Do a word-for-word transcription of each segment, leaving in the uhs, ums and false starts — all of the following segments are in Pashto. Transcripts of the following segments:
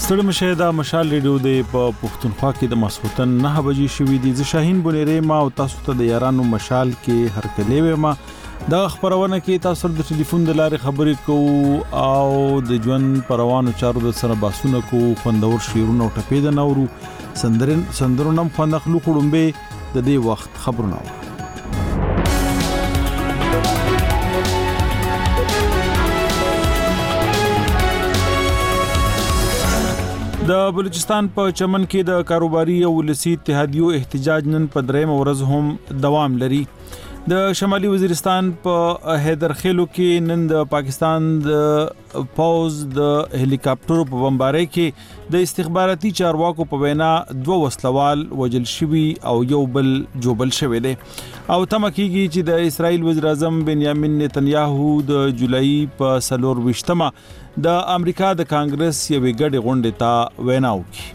ستړي مشه دا مشال ریډیو د په پښتونخوا کې د مسوتن نه بجې شوې دي. ز شاهین بنيري ما او تاسو ته د یارانو مشال کې هر کله ما دا خبرونه کې تاسو د ټلیفون د لارې خبرې کوو او د ژوند پروانو چارو د سره باسونه کوو، خوندور شیرونه او ټپې د نورو سندرن سندرونم خوند خلو خړمبه د دې وخت خبرونه. د بلوچستان په چمن کې د کاروباري او ولسی اتحادیو احتجاج نن په درېم ورځ هم دوام لري. د شمالي وزیرستان په حیدرخیلو کې نن د پاکستان د پوز د هلیکاپټرو په بمبارۍ کې د استخباراتي چارواکو په وینا دوه وسلوال وجل شوي او یو بل جوبل شوی دی او تمه کیږي چې د اسرائیل وزیر اعظم بنیامین نتنیاهو د جولای په سلور وشتمه د امریکا د کانګرس یوې ګډې غونډې ته وینا وکړي.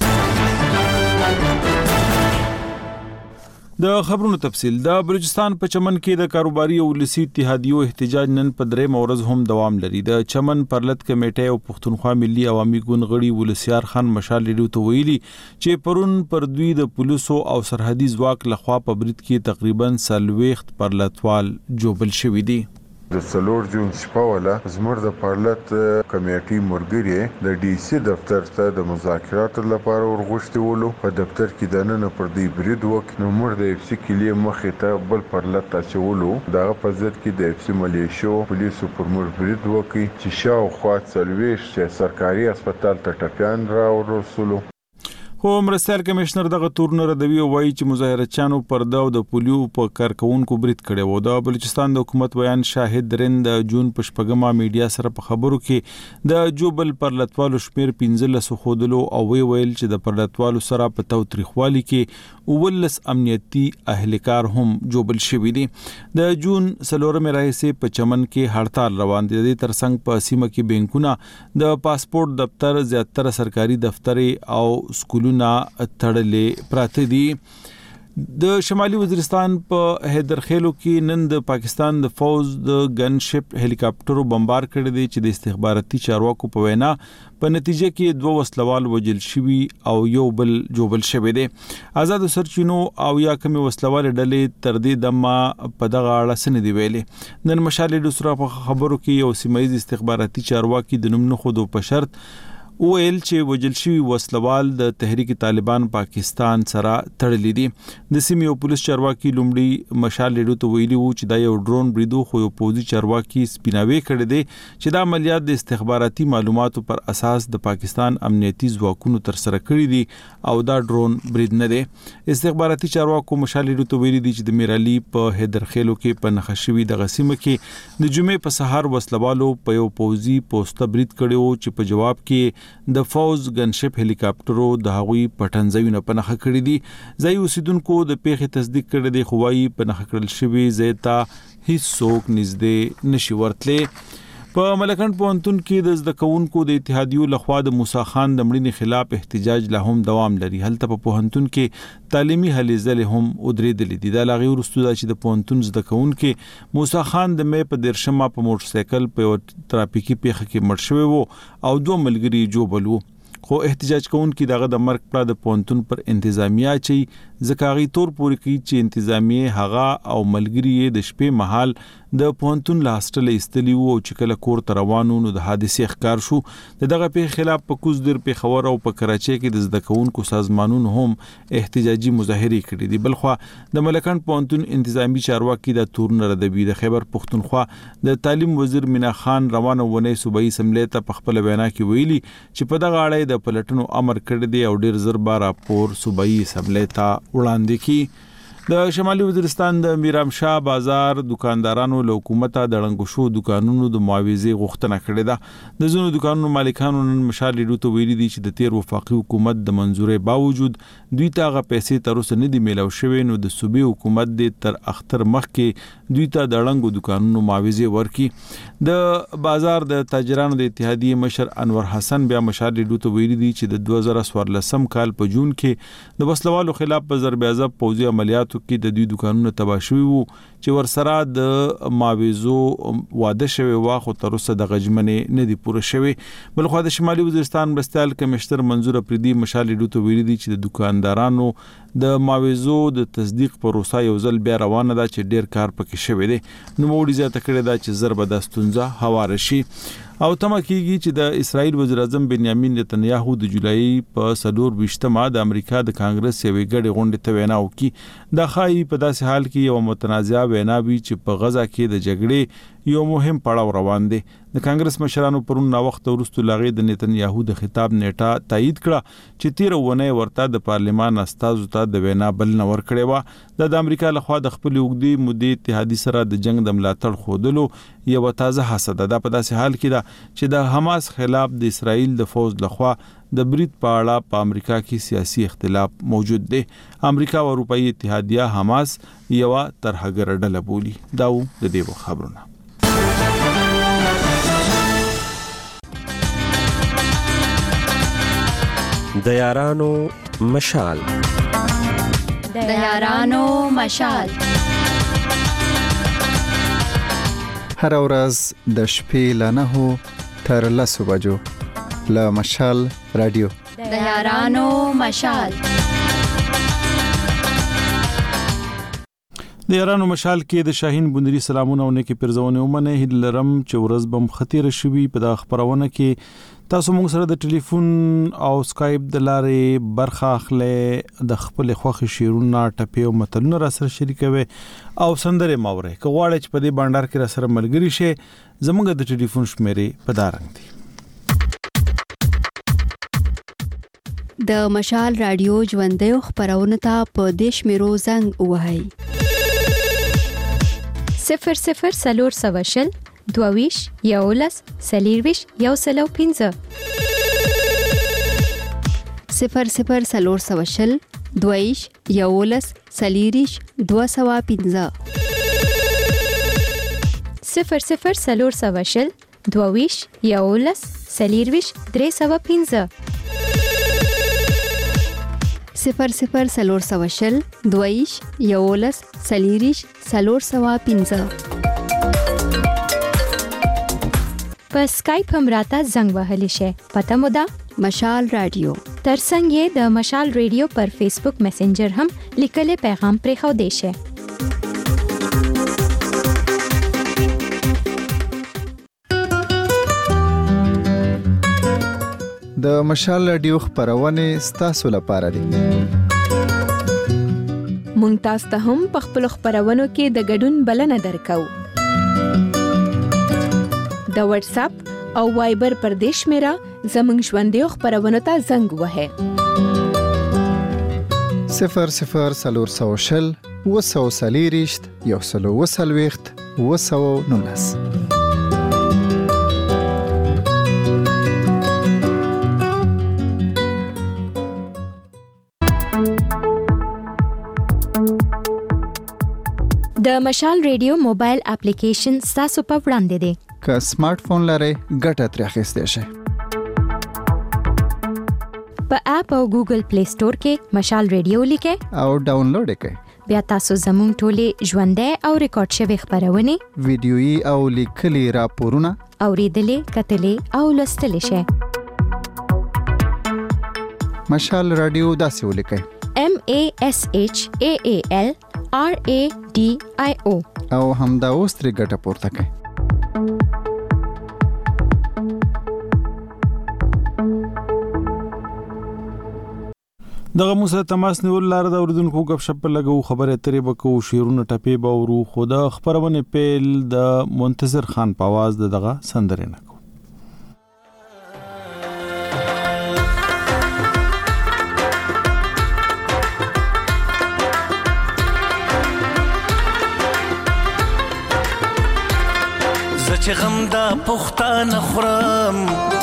د خبرونو تفصیل. د بلوچستان په چمن کې د کاروباري او ولسی اتحادیو احتجاج نن په درېم ورځ هم دوام لري. د چمن پرلط کمیټه او پښتونخوا ملي عوامي ګوند غړي ولسیار خان مشال ریډیو ته ویلي چې پرون پر دوی د پولیسو او سرحدي ځواک لخوا په برید کې تقریبا سلويخت پرلطوال جوبل شوی دي. د سلور جون شپه ولا زمر د پارلت کمیټي مرګري د ډي سي دفتر ته د مذاکراتو لپاره ورغښتي ولو. په دفتر کې د نن پر دی برید وک نو مر د اف سي کلی مخې ته بل پارلت تاسولو دا په ځد کې د اف سي ملیشو پولیسو پر مر برید وکي چې شاو خوا سلويش چې سرکاري هسپتال ته ټپيان را ورسولو. خو مرستیال کمشنر دغه تورنر دوی وایي چې مظاهرچانو پر داو د پولیو په کارکونکو برید کړي وو. د بلوچستان د حکومت بیان شاهد رند جون پشپګما میډیا سره په خبرو کې د جوبل پرلطوالو شمیر پنځلس خودلو او وی ویل چې د پرلطوالو سره په توتریخوالي کې اولس امنیتي اهلکار هم جوبل شوی دي. د جون سلورمه راهیسه په چمن کې هړتال روان دي. د ترڅنګ په سیمه کې بانکونه د پاسپورت دفتر زیاتره سرکاري دفتر او سکول نه تړلې پراته دي. د شمالي وزیرستان په حیدرخیلو کې نن د پاکستان د فوز د ګن شپ هلیکاپټرو بمبار کړی دی چې د استخباراتي چارواکو په وینا په نتیجه کې دوه وسلوال وجل شوي او یو بل جوبل شوی دی. آزاد سرچینو او یا کومي وسلوال ډلې تر دې دمه په دغه اړه سن دی ویلي. نن مشال د سره په خبرو کې یو سیمایي استخباراتي چارواکي د نوم نه خودو په شرط ویل چې وجل شوی وسلوال د تحریک طالبان پاکستان سره تړلې دي. د سیمې او پولیس چارواکي لومړی مشال ریډیو ته ویلي وو چې دا یو ډرون بریدو خو یو پوزي چارواکي سپیناوي کړی دی چې دا عملیات د استخباراتي معلوماتو پر اساس د پاکستان امنیتي ځواکونو تر سره کړی دي او دا ډرون برید نه دی. استخباراتي چارواکو مشال ریډیو ته ویلي دي چې د میرالي په حیدرخیلو کې په نخښوي د غسیمه کې د جمعې په سحر وسلوالو په یو پوزي پوسټ برید کړو چې په جواب کې د فوز ګنشپ هلیکاپټرو د هغوی پټنځایونه په نخښه کړی دي. ځای اوسیدونکو د پیښې تصدیق کړی دی خو وايي په نخښه کړل شوی زیتا هیڅ څوک نږدې نشي ورتلې. په ملکند پوهنتون کې د زده کوونکو د اتحادیو لخوا د موسی خان د مړینې خلاف احتجاج لا هم دوام لري. هلته په پوهنتون کې تعلیمي هلې ځلې هم ودرېدلې دي. دا لاغي ورستو چې د پوهنتون زده کوونکو موسی خان د مې په درشمه په موټر سایکل په ترافیکي پیښه کې مړ شوی وو او دوه ملګري جوبل وو. خو احتجاج کوونکو دغه د مرګ په د پوهنتون پر انتظامیه چې زکاغي تور پوری کوي چې انتظامیه هغه او ملګری د شپې مهال د پوهنتون له هاستل استلی وو چې کله کور ته روانو نو د حادثه ښکار شو. دغه په خلاف په کوزدر په خبر او په کراچۍ کې د زده کوونکو سازمانونو هم احتجاجي مظاهره کړې دي. بلخو د ملکند پوهنتون انتظامی چارواکي د تورنر د بي د خیبر پښتونخوا د تعلیم وزیر مینا خان روانه ونه صوبایي سملې ته په خپل وینا کې ویلي چې په دغه اړه د پلټنو امر کړی دی او ډیر زر بار راپور صوبایي سملې ته وړاندې کی. د شمالي وزیرستان د میرام شاه بازار دکاندارانو له حکومت د ړنګو شو دکانونو د معاوضې غوښتنه کړې ده. د زونو دکانونو مالکانو نن مشال ریډیو ته ویلي دي چې د تیر وفاقي حکومت د منزورې باوجود دوی ته غو پیسې تر اوسه نه دی میلاو شوی نو د صوبې حکومت د تر اختر مخ کې دوی ته د ړنګو دکانونو معاوضې ورکي. د بازار د تاجرانو د اتحادیه مشر انور حسن بیا مشال ریډیو ته ویلي دي چې د دوه زره څوارلسم کال په جون کې د وسلوالو خلاف په ضرب عضب پوځي عملیات حالاتو کې د دوی دکانونه تباه شوي وو چې ورسره د ماویزو واده شوی وا خو تر اوسه د غجمنې نه دی پوره شوی. بل خو د شمالي وزیرستان مرستیال کمشنر منظور افریدي مشال ډوته ویلي دي چې د دکاندارانو د ماویزو د تصدیق پروسه یو ځل بیا روانه ده چې ډیر کار پکې شوی دی. نو موږ زیاته کړی دا چې ضرب د ستونزه هوار شي او تمه کیږي چې د اسرائیل وزیر اعظم بنیامین نتنیاهو د جولای په صدور وشتمه د امریکا د کانګرس یوې ګډې غونډې ته وینا وکړي. د خای په داسې حال کې یو متنازعه وینا وی چې په غزا کې د جګړې یو مهم پړاو روان دی. د کانګرس مشرانو پرون نا وخت ورستو لاغې د نتنیاهو د خطاب نیټه تایید کړه چې تیر ونه ورته د پارلمان استازو ته د وینا بلنه ورکړې و. د امریکا لخوا د خپل وګړي مودې اتحادی سره د جنگ د ملاتړ خودلو یو تازه حسد ده. په داسې حال کې ده چې د حماس خلاف د اسرائیل د فوج لخوا د برید په اړه په امریکا کې سیاسي اختلاف موجود دی. امریکا او اروپאי اتحادیه حماس یو ترهګر ډله بولي. داو د دې خبرونه. د یارانو مشال د یارانو مشال هر ورځ د شپې له نهو تر لسو بجو له مشال رادیو د یارانو مشال د یارانو مشال کې د شاهین بندري سلامونه او نیکی پرزونه ومنه هلرم چې ورځ بم خطر شوي په د خبرونه کې تاسو موږ سره د ټلیفون او سکایپ د لارې برخه اخلي د خپل خوخي شیرونه ټپي او متلونه را سره شریکوي او سندره ماوره کغواړي چې په دې بانډار کې را سره ملګری شي زموږ د ټلیفون شمیرې په دارنګ دي. د مشال رادیو ژوندۍ خبرونه ته په دیش میرو زنګ وهاي صفر صفر سلور سواشل دوویش یولس سلیرویش یو سلو پینزه صفر صفر سلور سواشل دوویش یولس سلیریش دو سوا پینزه صفر صفر سلور سواشل دوویش یولس سلیرویش درې سوا پینزه صفر صفر سلور سواشل دوویش یولس سلیریش سلور سوا پینزه. په سکایپ هم راته زنګ وهلی شي. پته مو ده مشال رادیو. ترڅنګ یې د مشال رادیو پر فیسبوک میسنجر هم لیکل پیغام پرې خو دی شي. د مشال رادیو خبرونه ستاسو لپاره دي. مونږ تاسو ته هم په خپل خبرونو کې د ګډون بلنه درکو. د واتس اپ او وایبر پر دیش میرا زمنګ ژوندۍ خبرونه ته زنګ وهه صفر صفر سلور سوشل وسو سلیریشت یو سلو وسلويخت وسو نونس. د مشال رادیو موبایل اپلیکیشن تاسو په وړاندې دی. که سمارټ فون لرئ ګټه ترې اخیستی شئ. په اپ او ګوګل پلی سٹور کې مشال رادیو لیکئ او ډاونلوډ کړئ. بیا تاسو زموږ ټولې ژوندۍ او ریکارډ شوی خبرونه ویډیويي او لیکلي راپورونه اوریدلې کتلې او لوستلې شئ. مشال رادیو داسې ولیکئ M A S H A A L R A D I O او همدا اوس ترې ګټه پورته کړئ. دغه موسه تماس نیول لار د اوردونکو غب شپ لګو خبره ترې بکو شیرونه ټپی به ورو خدا خبرونه پیل د منتظر خان په आवाज دغه سندره نکو. چې غم دا پختانه خورم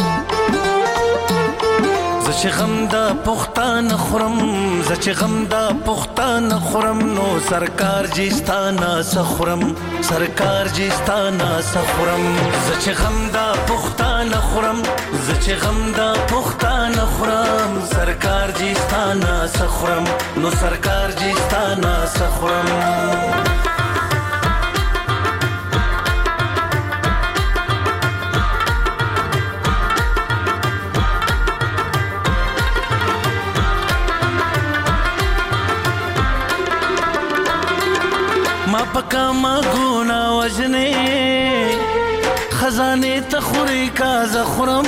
زه چې غم دا پختانه خورم زه چې غم دا پختانه خورم نو سرکار جستانه سخورم سرکار جستانه سخورم زه چې غم دا پختانه پښتانه خورم زه چې غم دا پښتانه خورم سرکار جی ستانه سخورم نو سرکار جی ستانه سخورم ما پکا ما گونا وجنے خزانے تخوری کا زخرم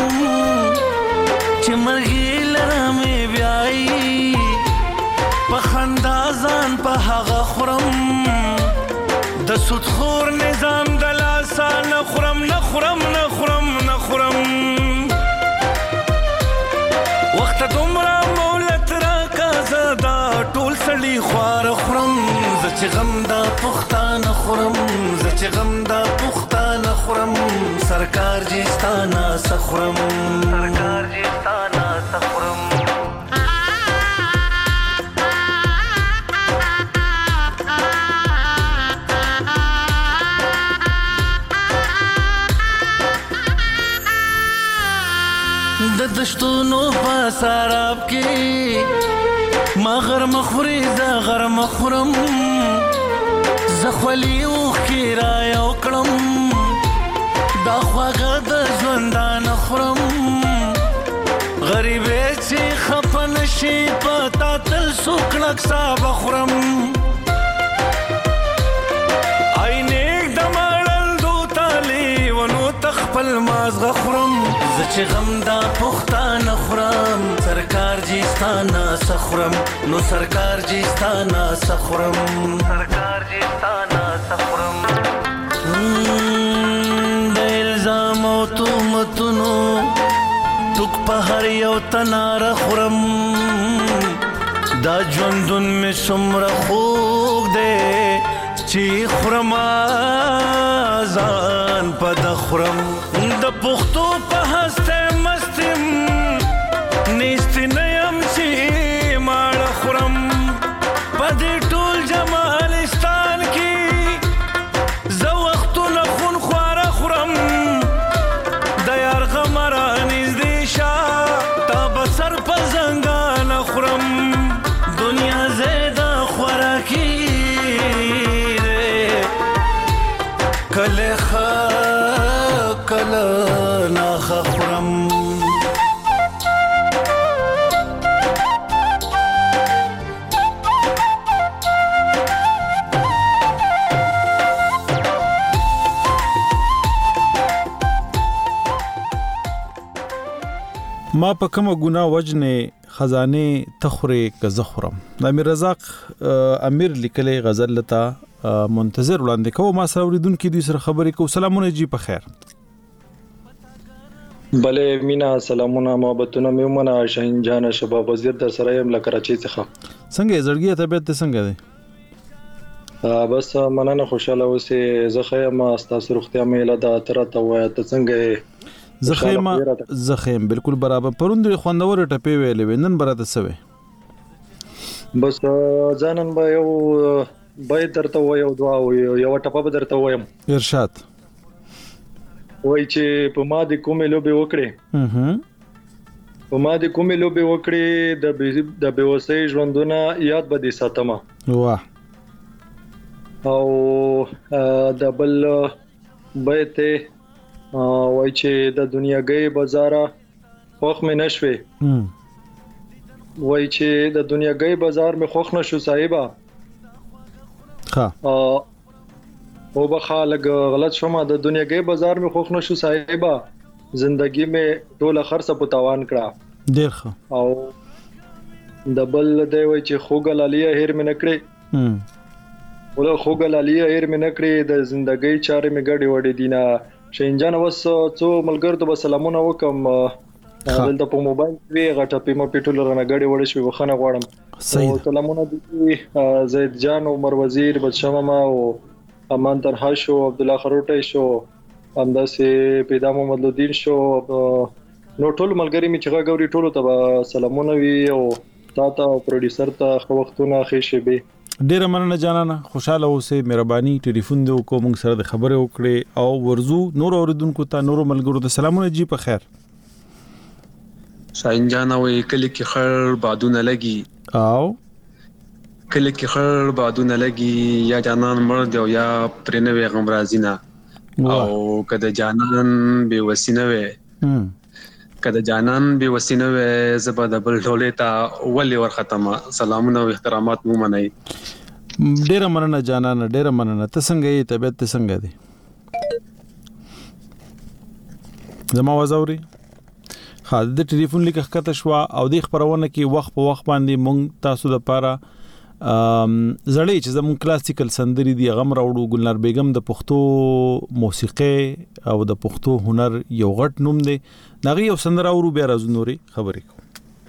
چمرگی لرمی بیائی پخندازان پا حغا خورم د سود خور نظام دلاسا نخورم نخورم نخورم نخورم وقت دمرا مولت را کا زدا ټول سړي خوار خورم زچ غم دا پښتانه خورم زچ غم دا پښتانه خورم سرکار جی ستانه سخورم سرکار جی ستانه سخورم د دشتونو په سراب کې ما غر مخوري ز غر مخورم زخولي او خیرا یو کړم دا خواږه د ژوندان خورم غریب چې خپن شي پتا تل سوکړک صاحب خورم عینک د مړل دو تالي ونو تخپل مازغه خورم چې غم دا پښتانه خورم سرکار جی ستانه سخورم نو سرکار جی ستانه سخورم سرکار جی ستانه سخورم د الزام او تهمتونو توک په هر یو تنار خورم دا ژوندون مې څومره خوږ دی چې خورم ځان په د خورم د پښتو په هسته مستم نیست نیم چې ماړه خورم په دې ټول جمالستان کې زه وختونه خون خواره خورم د یار غمره نږدې شه تا به سر په زنګانه خورم دنیا زیده خوراکي دی کله ښه کله ناخه خورم ما په کومه ګناه وجنه خزانه تخوري که زخرم د امیر رزاق امیر لیکلي غزل لتا منتظر وړاندې کوم ما سره اوریدونکو دوی سره خبرې کو سلامونه جی په خیر بله مینا سلامونه محبتونه میومنه شاهین جان شباب وزیر در سره يم ل کراچۍ څخه څنګه زړګي طبيعت څنګه دی بس مننه خوشاله اوسې زخه ما تاسو روغتیا مې له تر ته وای ته څنګه زخیم زخیم بالکل برابر پروند خوندور ټپې ویلې وینن براته سوي بس ځانن به یو بای درته وای او دعا یو ټپه به درته وایم ارشاد وای چې په ما د کومې لوبي وکړې اها په ما د کومې لوبي وکړې د د بیوسۍ ژوندونه یاد به دي ساتمه واه او د بل بیت وای چې د دنیاګي بازار خوخ مې نشوي وای چې د دنیاګي بازار مې خوخ نشو صاحبہ ها او بخا لګ غلط شوم د دنیاګي بازار مې خوخ نشو صاحبہ زندگی مې ټول خرڅه په تاوان کړه ډیر ښه او د بل دی وای چې خوګل علي هیر مې نکړي ولا خوګل علي هیر مې نکړي د زندګۍ چارې مې ګډي وړي دینه شینجان وس څو ملګر ته سلامونه وکم دلته په موبایل وی غټه پیمه پیټول رانه غړي وړ شو وخنه غواړم سلامونه دي زید جان عمر وزیر بچما او امان ترها شو عبد الله خروټی شو همداسې پیدا محمد الدین شو نو ټول ملګری می چې غوړي ټولو ته سلامونه وی او تا ته پروډوسر ته خو وختونه خې شي به ډیره مننه جانانه خوشاله اوسې مهرباني ټلیفون دې وکړو موږ سره د خبرې وکړې او ورزو نور اوریدونکو ته نور ملګرو ته سلامونه جی په خیر شاین جان او کلی کې خړ بادونه لګي او کلی کې خړ بادونه لګي یا جانان مړ دی یا پرنه وي غم رازینا او کده جانان به وسینه وي کده جانان به وسینه وي زبا د بل ډولې تا ولي ور ختمه سلامونه او احترامات مو منئ ډیره مننه جانانه ډیره مننه ته څنګه یې طبيعت ته څنګه دی زما وزوري ها د ټلیفون لیک ښکته شو او د خبرونه کې وخت په وخت باندې مونږ تاسو د پاره ام زړې چې زمون کلاسیکل سندري دی غم راوړو ګلنار بیگم د پښتو موسیقي او د پښتو هنر یو غټ نوم دی دغه یو سندره اورو بیا راځو نوري خبرې کو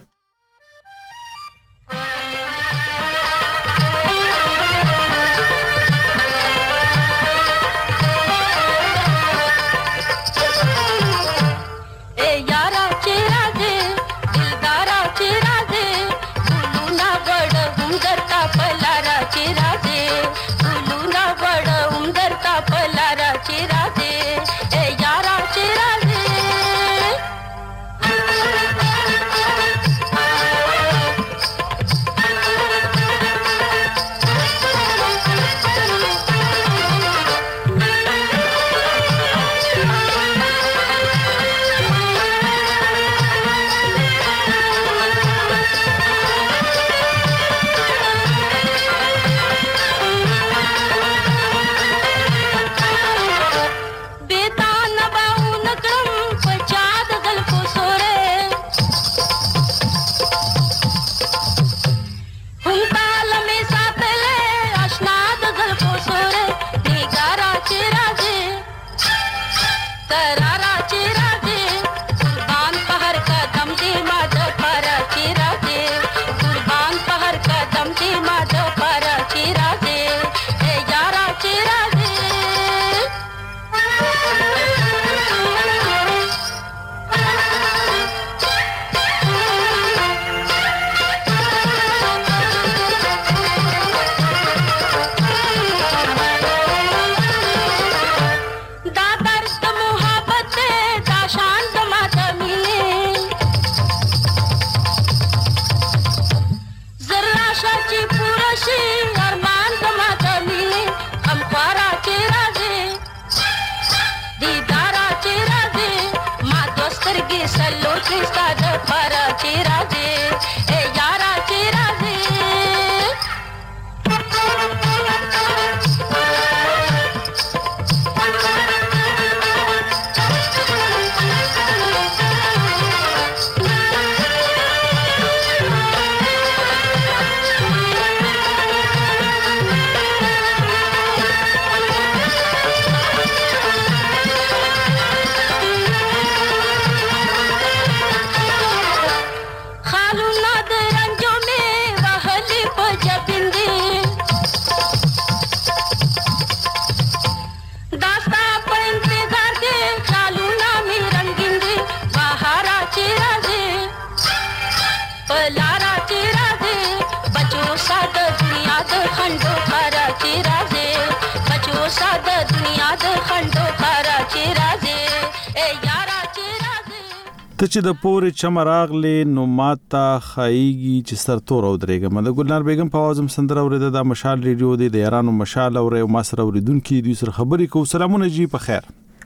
ته چې د پورې چمراغلې نو ماته خایږي چې سرتور او درېګم د ګلنار بیگم په आवाज سندره اورېده د مشال ریډیو دی د یارانو مشال اورې او ما سره اوریدونکو دوی سره خبرې کو سلامونه جی په خیر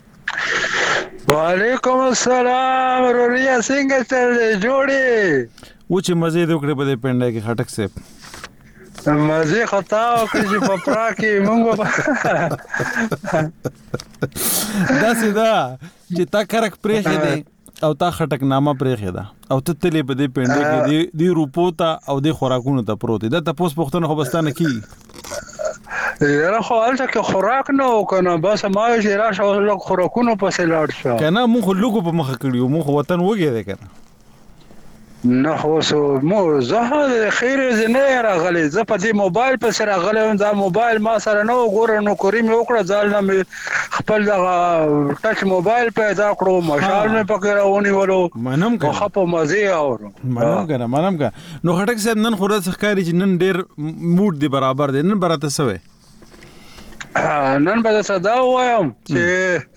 وعلیکم السلام روریا څنګه تل جوړې و چې مزه دې وکړې په دې پنده کې خټک سه مزه خطا او چې په پرا کې مونږ دا سیدا چې تا کرک پرېخې دی او تا خټک نامه پرېخې ده او ته تلې په دې پنده کې دی دی روپو ته او د خوراکونو ته پروت دا تاسو پښتون خو بستانه کی یاره خو الته کې خوراک نه وکنه بس ما یې راشه لږ خوراکونو پسې لاړ شو کنه مونږ لوګو په مخ کړیو مونږ وطن وګی دی کنه نه خو سو مو زه خیر زنه راغلی زه په دې موبایل په سره راغلی دا موبایل ما سره نو ګور نو کوري مې وکړه ځل نه خپل دا ټچ موبایل پیدا کړو مشال مې پکې راونی ولو منم که خو په مزه اورم منم کنه منم کنه نو خټک صاحب نن خورا ښکاری چې نن ډیر موډ دی برابر دی نن برته سوې نن به څه دا وایم چې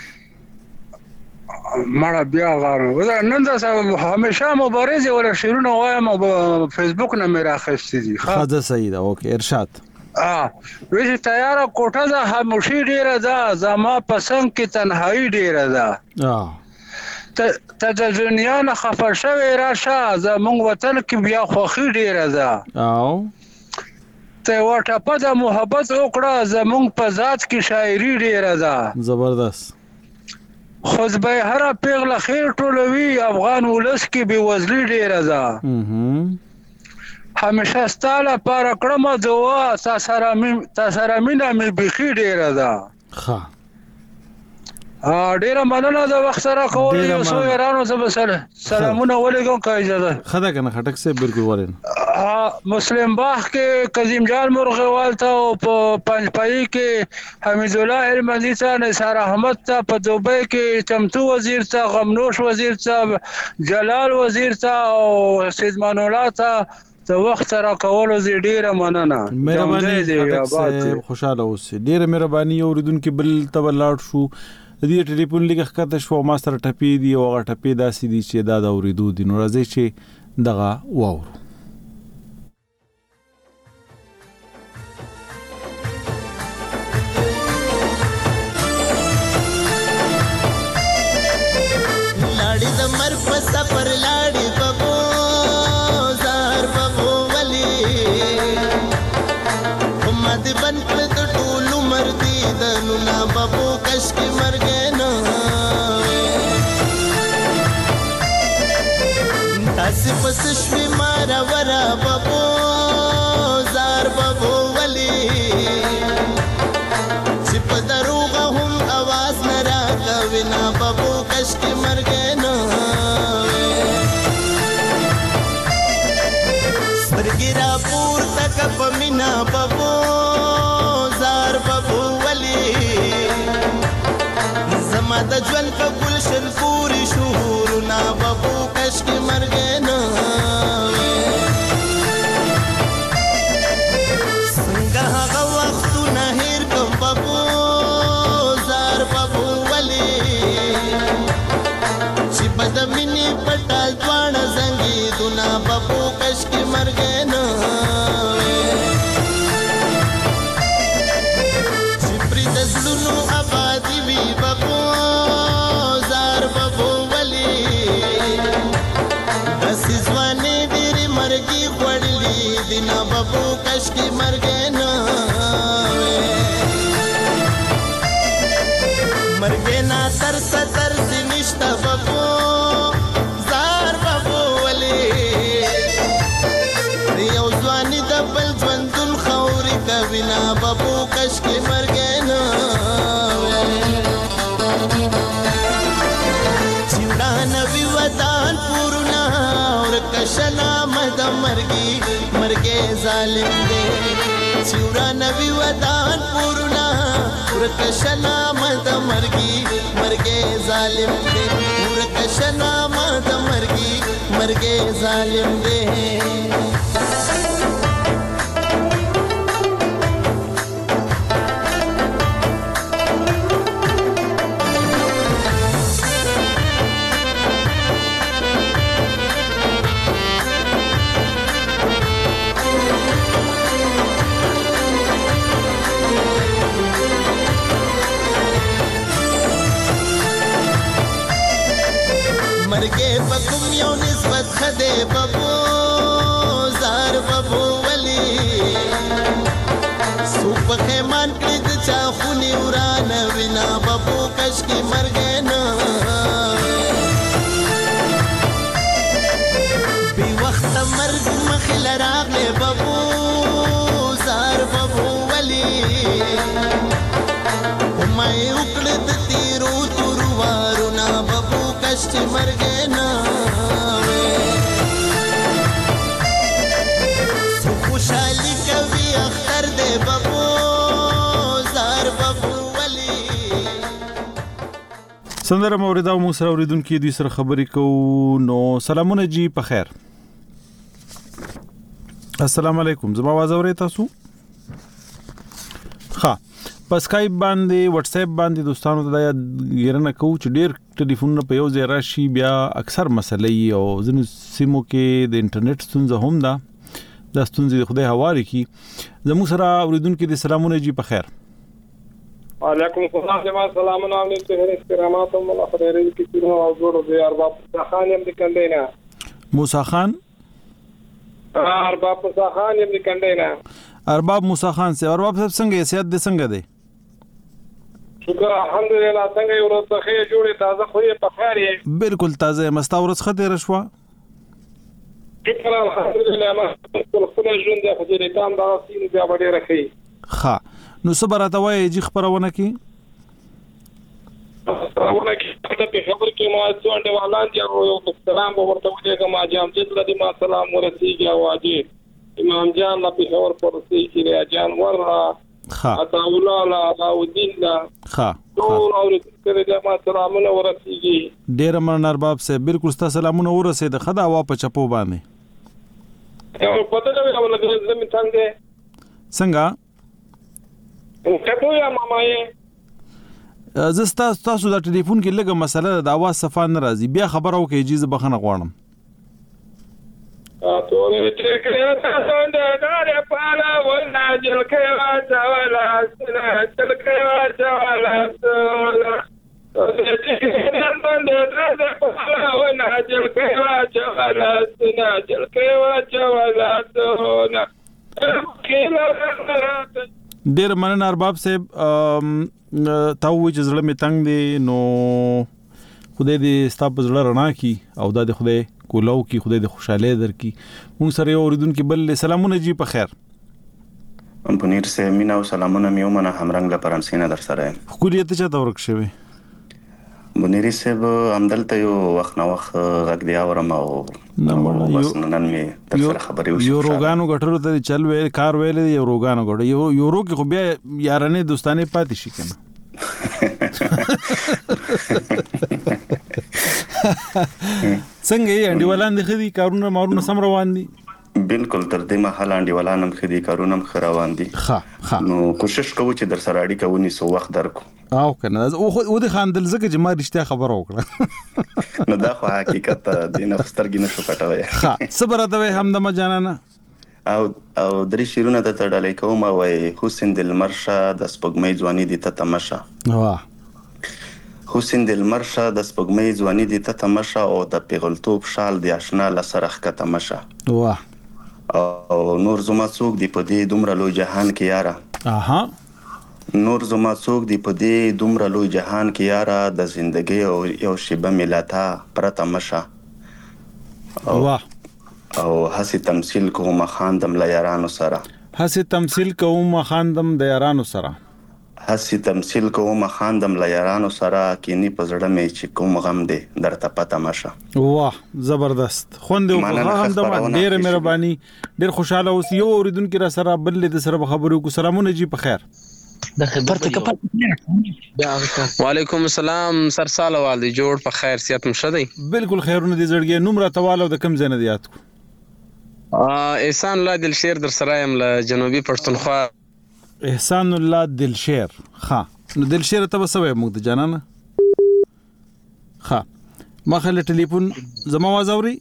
مړه بیا غواړم نن دا همیشه مبارزه ولا شیرونه وایم او فیسبوک نه مې راخستې دي ښه ده صحیح ده اوکې ارشاد اه ویسه تیاره کوټه ده خاموشي ډیره ده زما پسند کې تنهایی ډیره ده اه ته د دنیا نه خفه شوې راشه زمونږ وطن کې بیا خوښي ډیره ده او ته ورته د محبت وکړه زمونږ په ذات کې شاعري ډیره ده زبردست خود به هر پیغله خیر ټولوي افغان ولس کې بې وزلي ډیره ده همیشه ستاله پاره کړم دعا تا سره مینه مې بیخي ډیره ده ښه ډیره مننه د وخت سره کول یو څو ایرانو سره سره سلامونه ولیکم که اجازه خدا کنه خټک صاحب بالکل ورین مسلم باغ کې قدیم جان مرغوال ته او په پنځپای کې حمید الله هلمندي ته نثار احمد ته په دوبۍ کې چمتو وزیر ته غمنوش وزیر ته جلال وزیر ته او سیدمان الله ته د وخت سره کولو زی ډیره مننه مهرباني خوشاله اوسئ ډیره مهرباني اوریدونکو بل ته لاړ شو د دې ټلیفون لګه ښکته شو ما سره ټپې دي او هغه ټپې داسې دي چې دا د اورېدو دي نو راځئ چې دغه واورو لاړې د مر په سفر لاړې ببو زار ببو ولي همه دې بند کړه د ټولو مردي د نونا ببو کش کې مرګې نه تاسې پس شوي مارا ورا ببو زار ببو ولي چې په دروغه هم اواز نه راکوي نه ببو کش کې مرګې نه سترګې راپورته که په مینه ببو زار ببو ولي زما د ژوند په ګلشن پورې شهورونه ببو کش کې مرګې نه څنګه هغه وختونه هېر کړم ببو زار ببو ولي چې به د مینې په ټال دواړه زنګېدونه ببو کش کې مرګې نه چې پرې د زړونو آبادي وي ببو زار ببو ولي داسې ځوانې ډېرې مرګي خوړلي دي نه ببو کش کې مرګې نه مرګې نه تر ستر سي نشته ببو زار ببو ولي یو ځواني د بل ژوندون خاورې کوي نه ببو کش کې مرګې نه چې وړانه وي وطن پورونه ورکه شنامه د مرګي مرګې ظالم دی چې ورانه وي وطن پورونه ورکه شنامه د مرګي مرګې ظالم دی ورکه شنامه د مرګي مرګې ظالم دی مرګې په کوم یو نسبت خدای ببو زار ببو ولي سو په خیمان کړي د چا خوني ورانه وینا ببو کش کې مرګې نه بې وخته مرګ مخې له راغلی ببو زار ببو ولي ما یې وکړه د تیرو تورو وارونه ببو کش چې مرګې نه سندره مورید او موږ سره اوریدونکو دوی سره خبرې کوو. نو سلامونه جی په خیر. السلام علیکم. زما आवाज اورئ تاسو؟ ها په اسکایپ باندې واتس اپ باندې دوستانو ته دا یادونه کوو چې ډیر ټلیفونونه په یو ځای راشي بیا اکثر مسلې او ځینې سیمو کې د انټرنیټ ستونزه هم ده. دا ستونزې خدای هواري کی. زموږ سره اوریدونکو د سلامونه جی په خیر. وعلیکم السلام جماعت سلامونه علیکم استرامات الله خیر کی تیر او جوړ دی ارباب خان يم د کندینا موسی خان ارباب موسی خان يم د کندینا ارباب موسی خان سي ارباب صاحب څنګه سیادت دې څنګه دی؟ شکر الحمدلله. څنګه یو ورځ ښه جوړه تازه خو یې په خیر یې بالکل تازه مستا ورځ خته رشوا. شکر الحمدلله ما ټول خپل ژوند د خدای تام دا سین بیا وړي راخي. ها نو صبرته وای جی خبرونه کی خبرونه کی ته په خبر کې ما څوند ولان دي او سلام ورته وکړه ما جام چې د ما سلام ورسیږي او اجي امام جان لا په خبر پرسي چې جان ورا ها اتاولا لا داودین لا ها ټول اور کړه ما سلامونه ورسیږي. ډیر من ارباب سے بالکل ست سلامونه ورسید خدا وا په چپو باندې یو پته نه ولا زمين څنګه څنګه کته یا ماما یې زستا تاسو د ټلیفون کې لګه مسله د اواز صفه نه راځي بیا خبرو کې اجازه بخنه غواړم. ا ټول ته کړه څنګه دار پالا ولا جل کې واچا ولا سنا جل کې واچا ولا سنا جل کې واچا ولا سنا جل کې واچا ولا سنا ډیر مننه ارباب صاحب. تاسو چې زړه می تنگ دی نو خدای دې ستاسو زړه رڼا کی او د خدای کولو کی خدای دې خوشاله درکې. مونږ سره یو اوریدونکو بل سلامونه جی په خیر. امپونیر سه مینا او سلامونه میو منه همرنګ له پرانسینه در سره حکومت ته تا ورک شوی بنيري سب عمدلته یو وخت نو وخت غږ دی اورم او نو بس نن می تر سره خبرې وشي. یو روغانو غټرو ته چل ویل کار ویل یو روغانو غړ یو یورو کې خو بیا یارانه دوستانه پاتې شي کنه. څنګه یې انډیوالان د خدي کارونه مارونه سم روان دي؟ بالکل تر دې مهال انډیوالانم خدي کارونه خروان دي. ها ها نو کوشش کوو چې در سره اړیکه ونی سو وخت درکو او کنه او د خاندل زکه چې ما رښتیا خبر وکړه نو دا خو حقیقت دی نه سترګې نشو پټوي. ها صبر ته هم د ما جانانه او او درې شیرونه د تړلې کوم وای حسین دل مرشا د سپګمې ځواني دي ته تماشا. واه حسین دل مرشا د سپګمې ځواني دي ته تماشا او د پیغلتوب شال دی آشنا لسرخ کا تماشا. واه او نور زما څوک دی په دې دومره لوی جهان کې یاره. اها نور زما څوک دی په دې دومره لوی جهان کې یاره د زندګي او یو شیبه ملاتا پرته مشه. واه او هسي تمثيل کوم خاندم ل یارانو سره هسي تمثيل کوم خاندم د یارانو سره هسي تمثيل کوم خاندم ل یارانو سره کینی په زړه مې چې کوم غم دی درته پته مشه. واه زبردست خوند او خاندم ډیر مهرباني ډیر خوشاله اوس یو اوریدونکو را سره بل د سره خبرو کو سلامونه جی په خیر. د خبرته کپل وعلیکم السلام سر سال والدي جوړ په خیر سیات مشدي بالکل خیرونه دي زړګي نوم را تواله د کم زنه دیات کو احسان الله دلشیر در سره يم له جنوبي پښتونخوا. احسان الله دلشیر ها نو دلشیر ته وسوي موږ د جانانه ها ما خله ټلیفون زما आवाज اوري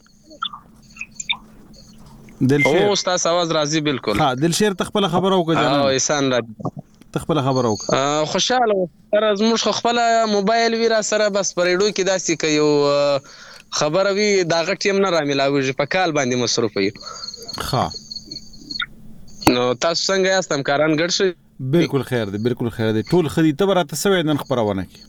دلشیر او استاد आवाज راځي بالکل. ها دلشیر تخپل خبرو کو جانانه او احسان الله تخپل خبرو کو خوشاله تر زموږ خپل موبایل ویرا سره بس پرېډو کې داسې کوي خبره وی دا غټیم نه راملاوي په کال باندې مصروف وي. ها نو تاسو څنګه یاست همکاران ګډ شي؟ بالکل خیر دی بالکل خیر دی ټول خدي تبرات سوي نن خبرونه کی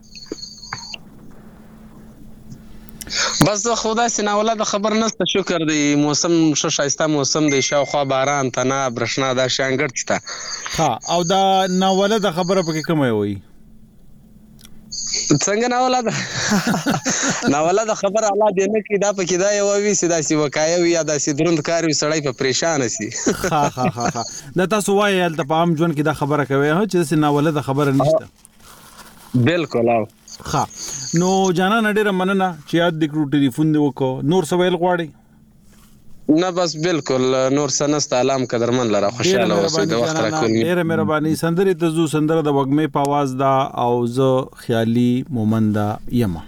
بس د خدا سينه ولادت خبر نسته شکر دی موسم شو شایسته موسم دی شاوخوا باران تنا برښنا دا شانګړ چتا ها او دا نو ولادت خبره پکې کومه وي څنګه نو ولادت نو ولادت خبر الله دې نه کی دا پکې دا یو وی سیدا سی وکایو یا دا سی دروند کار وی سړی په پریشان سي. ها ها ها ها دا تاسو وایي د پام جون کې دا خبره کوي چې نو ولادت خبره نشته. بالکل او ها نو جانا نډیره مننه چې یاد دکړو ټلیفون دی وکړو نور سوال غواړي نه بس بالکل نور سنست علام قدرمن لره خوشاله اوسئ د وخت راکونی ډیره مهرباني سندري ته زو سندره د وګمې په आवाज دا او زه خیالي مومندا یما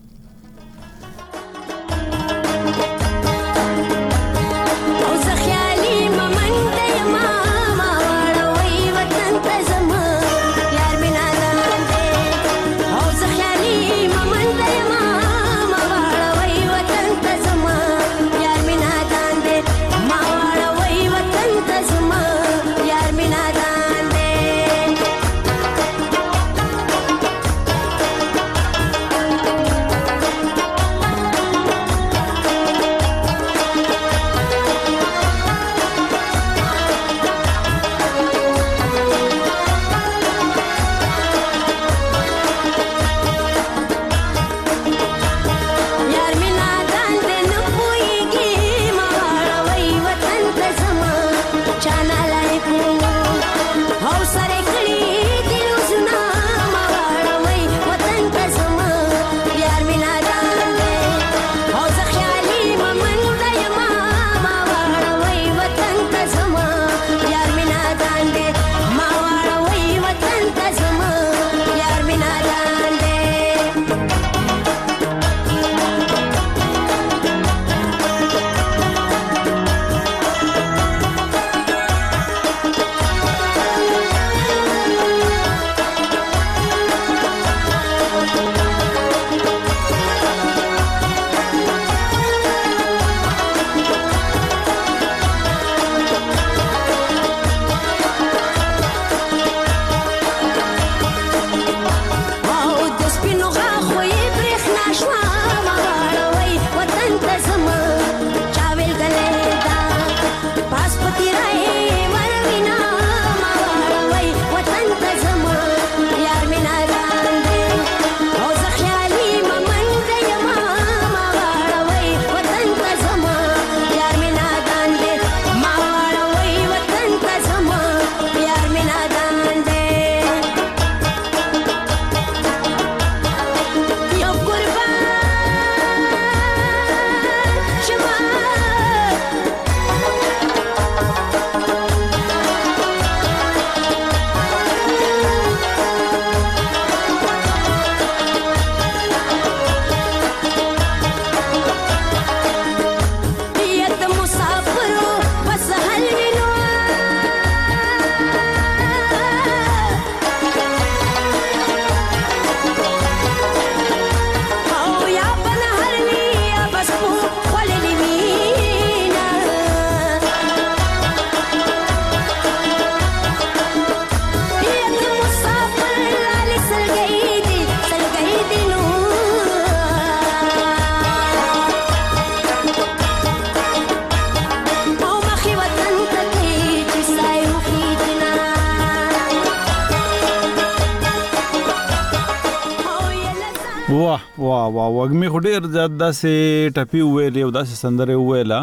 واه واه واه وګمې خو ډېر زیات داسې ټپي وویلې او داسې سندرې وویله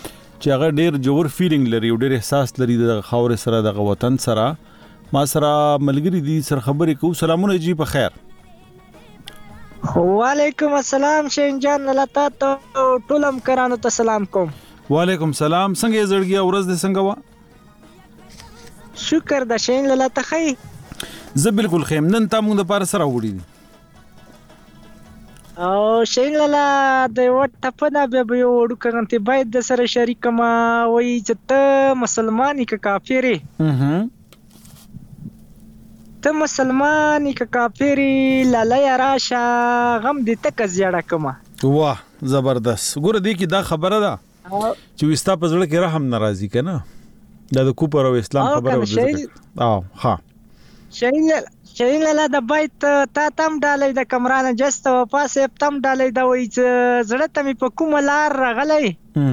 چې هغه ډېر جوړ فیلینګ لري او ډېر احساس لري د خاورې سره د وطن سره ما سره ملګری دي سره خبرې کوو سلامونه جی په خیر وعلیکم السلام شین جان لتا ته ټولم کرانو ته سلام کوم وعلیکم سلام څنګه زړګي ورځ دې څنګه وا شکر د شین لتا خی زه بالکل خیم نن تا موږ د پاره سره وړي او شین لالا د وټ په نه به یو وړو کغنتی باید د سره شریک ما وای چې ته مسلمانې ک کافری اها ته مسلمانې ک کافری لالا راشه غم دې تک زیاړه کما واه زبردست ګوره دې کی دا خبره ده چې وستا په ځړه کې رحم ناراضي کنه دا د کوپر او اسلام خبره ده او ها شین شین لالا د بایت تا تم ډالې د کمران جست او پاسه تم ډالې دا وای چې زړه ته می په کوم لار راغلې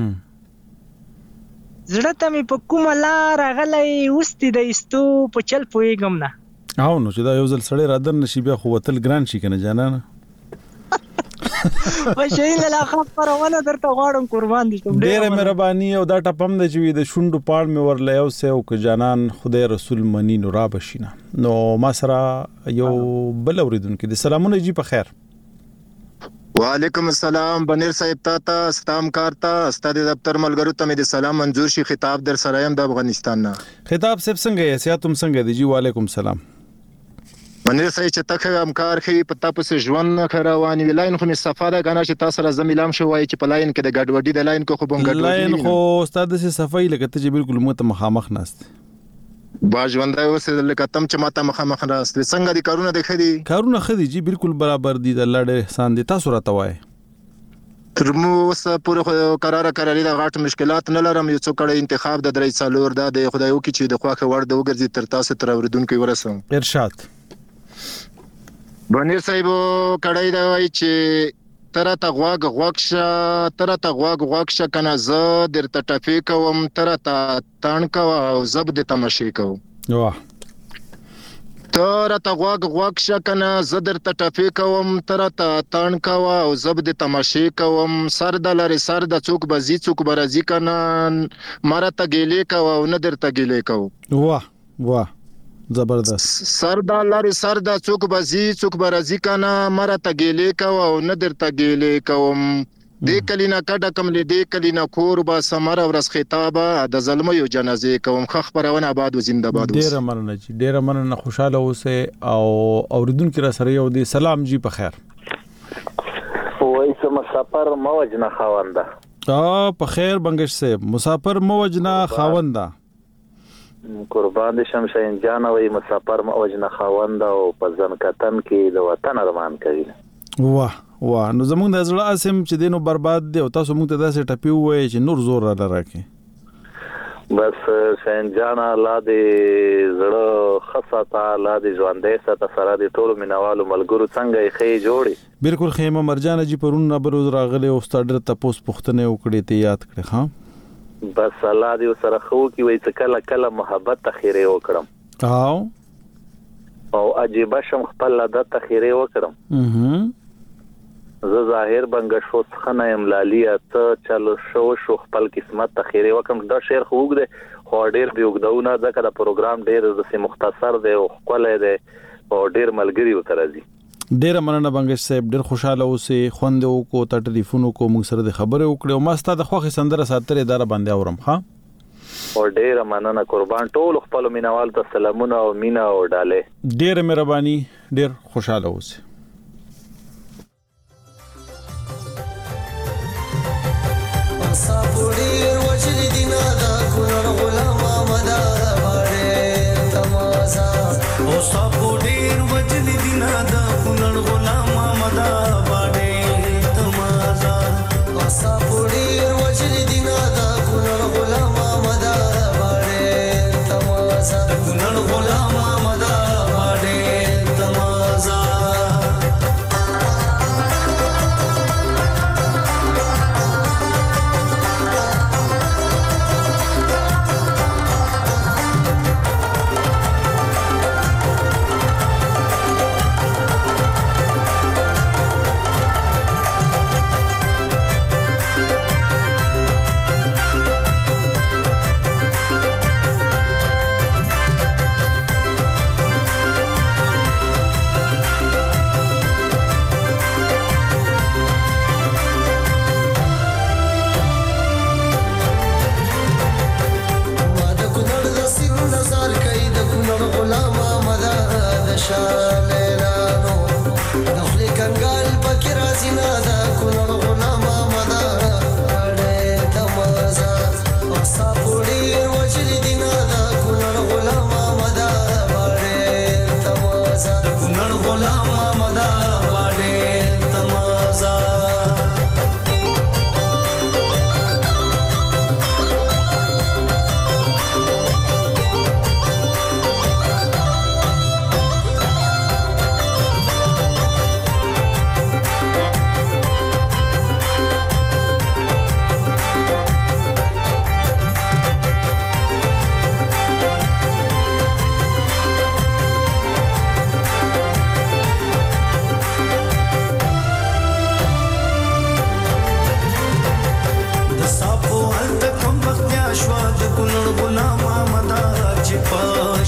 زړه ته می په کوم لار راغلې وستې د استو په چل پويګم نه او نو چې دا یو ځل سړی را در نشي بیا خو وتل ګران شي کنه جانانه په شهین لاله خبرونه درته غواړم قربان دي شم. ډېره مهرباني او دا ټپم د چې د شونډو پاړ مې ورله یو سه او که جانان خدای رسول منی نو را بشینه. نو ما سره یو بل اوریدونکو د سلامونه جی په خیر. وعلیکم السلام بنیر صاحب تا ته ستام کارتا استاد دفتر ملګرو ته مې د سلام منظور شي خطاب در سره يم د افغانستان نه. خطاب صاحب څنګه یې سیاتم څنګه دی جی وعلیکم السلام. بنیر صاحب چې تخه امکار خي په تاسو سره ژوند خروانی ویلاین خو مې صفاده غنا چې تاسو سره زمیلام شو وای چې په لاین کې د ګډوډي د لاین کو خو بم ګډوډي لاین خو استاد سي صفای لکه ته چې بالکل مو ته مخامخ ناست با ژوندای اوس لکه تم چې ماته مخامخ راست څنګه دي کارونه د خدي کارونه خدي جی بالکل برابر دي د الله ډېر احسان دي تاسو راته وای تر مو اوس پوره قرار قراري د غاټ مشکلات نه لرم یو څو کړه انتخاب د درې سالور د خدایو کې چې د خواخه ور د وګرځي تر تاسو تر اوریدونکو ورسوم. ارشاد بنیر صاحب کړای دا وای چې تر ته غواګ غواکشه تر ته غواګ غواکشه کنه زه درته ټفی کوم تر ته تان کو او زب د تماشې کو واه تر ته غواګ غواکشه کنه زه درته ټفی کوم تر ته تان کو او زب د تماشې کوم سر د لری سر د څوک بزی څوک برازي کنه مرته ګیلې کو او نه درته ګیلې کو. واه واه زبردست. سر د لاري سر د څوک بزی څوک برازي کنه مرته ګیلې کو او نه درته ګیلې کوم دې کلینا کډه کم دې کلینا کور با سمر ورس خطابه د ظلم یو جنازه کوم خخ پرونه آباد و زنده باد. ډیر مننه جی ډیر مننه خوشاله اوسه او اوریدونکو را سره یو دی سلام جی په خیر. وایسه مسافر موجنه خاونده. ا په خیر بنگش صاحب مسافر موجنه خاونده. قربان دي شمشین جان وای مسافر موجنه خاوند او په ځن کتن کې د وطن ارمان کوي. واه واه نو زمونږ د زړه اسم چې دینو برباد دی او تاسو موږ ته داسې ټپی وای چې نور زور را لراکي. بس شین جان الله دې زړه خاصه الله دې ژوندې ساته سره دې ټول مینوالو ملګرو څنګه یې خې جوړي. بالکل خیمه مرجان جی پرون نه بروز راغله او ستاډر تاسو پښتنه وکړې ته یاد کړې ها. بس الله دې سره خو کی وای څه کله کله محبت تخیره وکړم او او عجیب شم خپل د تخیره وکړم. اها زه ظاهر بنګ شو څخه ام لالي ته چلو شو شو خپل قسمت تخیره وکم دا شعر خوګ دې خو ډیر بیوګدونه ځکه دا پروګرام ډیر د مختصر دی او خپل دی او ډیر ملګری وترځي. ډیر مننه بنگش صاحب ډیر خوشاله اوسه خوندو کو ته ټلیفون کو موږ سره د خبره وکړو ما ستاسو د خوخي سندره ساتره اداره باندې اورم ها او ډیر مننه قربان ټول خپل مینوال ته سلامونه او مینا او ډاله ډیر مهرباني ډیر خوشاله اوسه. صافوري وجل دينا دا كل غلام مدا باره تمازا او صافوري وجل دينا دا كل غلام مدا باره تمازا صافوري وجل دينا دا كل غلام مدا باره تمازا كل غلام مدا باره تمازا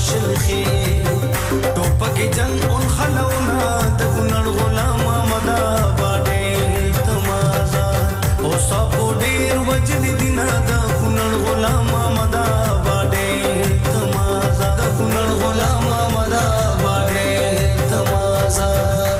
شلخي ټوپک جنگ اون خلونا د ګنړ غلام مدا باډې تمازا او سپو ډیر وجل دینا د ګنړ غلام مدا باډې تمازا د ګنړ غلام مدا باډې تمازا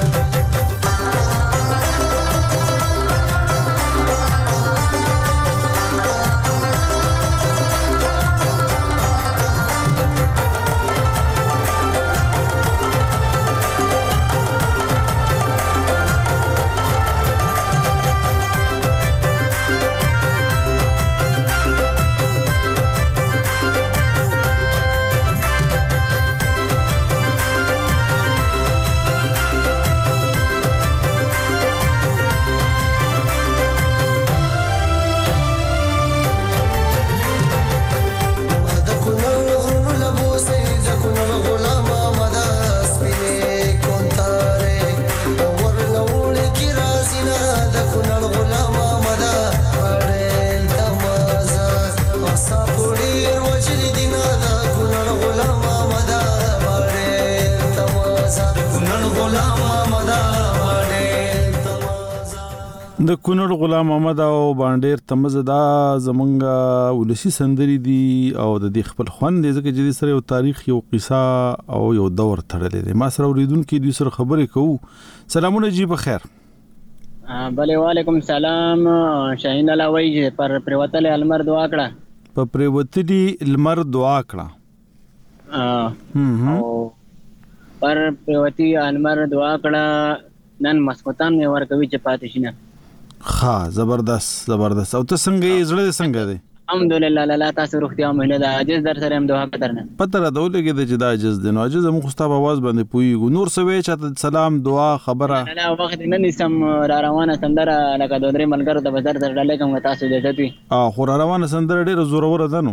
د کونړ غلام محمد او باندې تمزه دا زمونږه ولسی سندري دي او د دې خپل خوند دي ځکه چې سره یو تاریخ یو قصه او یو دور تړلې دي. ما سره اوریدونکو دي سره خبرې کوو. سلامونه جی بخیر. بله وعلیکم السلام. شاهین الله وای پر پروتل المر دعا کړه. په پروتلی المر دعا کړه. اه او پر پروتی المر دعا کړه نن مسکوتان مې ورکوي چې پاتې شینه. ها زبردست زبردست. او ته څنګه زړه څنګه دی؟ الحمدلله لاله تاسو روغتیا مهنه دا عجز در سره هم دعا کترنه پته را دولګه د جدا عجز دی نو عجز مو خو ستاسو आवाज باندې پویګو نور سوي چې سلام دعا خبره نه وخت نه نسم را روانه سندره لکه دوه درې ملګرو ته بازار ته ډالې کوم تاسو دې ته اه خو را روانه سندره ډېر زوره ور ده نو